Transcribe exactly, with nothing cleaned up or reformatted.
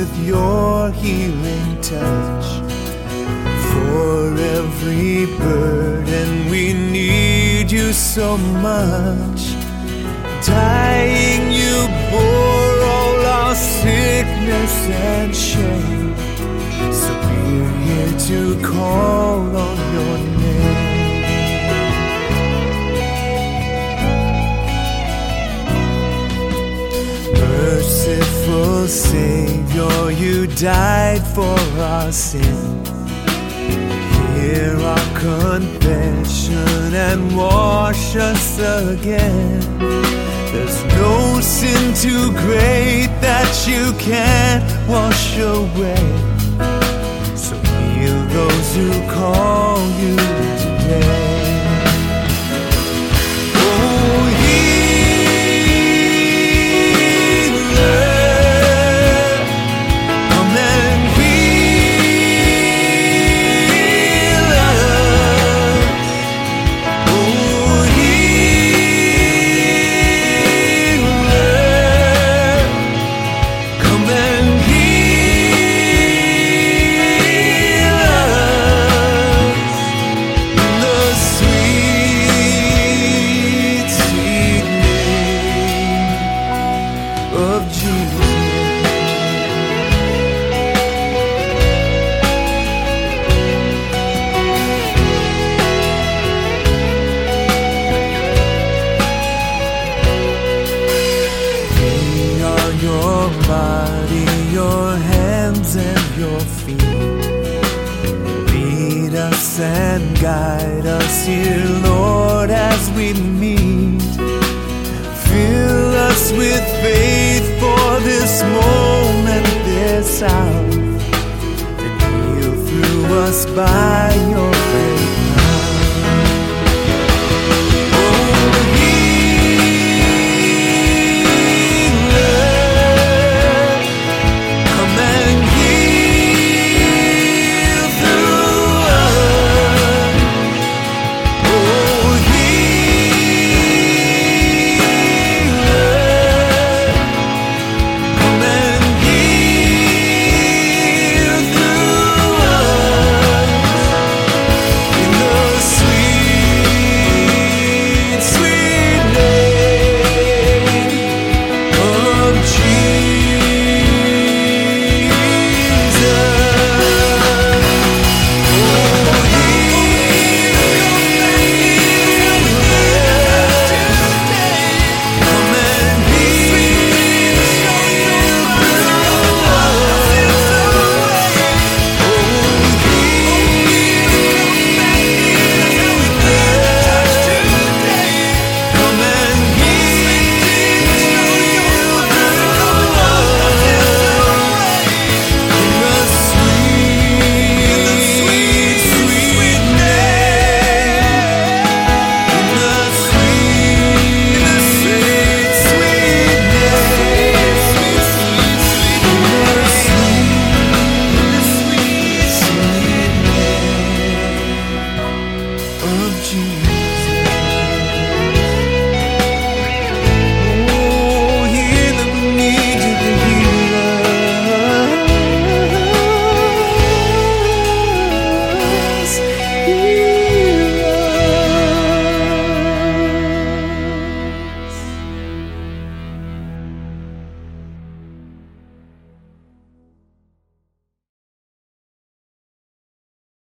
with your healing touch. For every burden we need you so much. Dying you bore all our sickness and shame. So we're here to call on your name. Merciful Savior, you died for our sin. Hear our confession and wash us again. There's no sin too great that you can't wash away. So heal those who call you today. Your body, your hands and your feet. Lead us and guide us here, Lord, as we meet. Fill us with faith for this moment, this hour, and heal through us by your grace.